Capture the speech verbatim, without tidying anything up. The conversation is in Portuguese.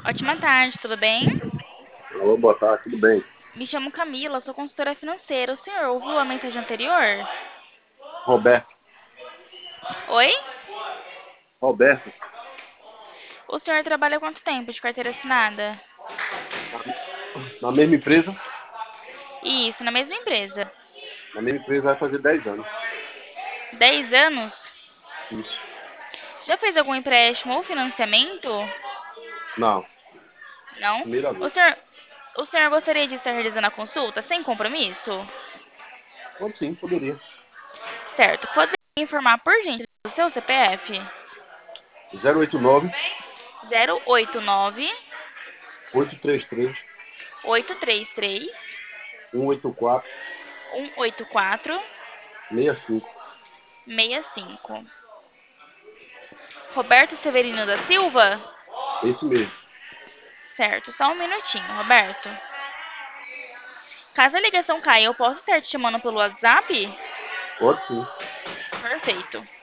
Ótima tarde, tudo bem? Alô, boa tarde, tudo bem? Me chamo Camila, sou consultora financeira. O senhor ouviu a mensagem anterior? Roberto. Oi? Roberto, O senhor trabalha há quanto tempo de carteira assinada? na, na mesma empresa, Isso, na mesma empresa. na mesma empresa vai fazer dez anos. Dez anos? Isso. Já fez algum empréstimo ou financiamento? Não, Não? primeira O vez. senhor, o senhor gostaria de estar realizando a consulta sem compromisso? Pode sim, poderia. Certo. Pode informar por gentileza o seu C P F? zero oito nove, Zero oito nove oito três três, oito três três um oito quatro, um oito quatro seis cinco. seis cinco. Roberto Severino da Silva? Esse mesmo. Certo, só um minutinho, Roberto. Caso a ligação caia, eu posso estar te chamando pelo WhatsApp? Pode sim. Perfeito.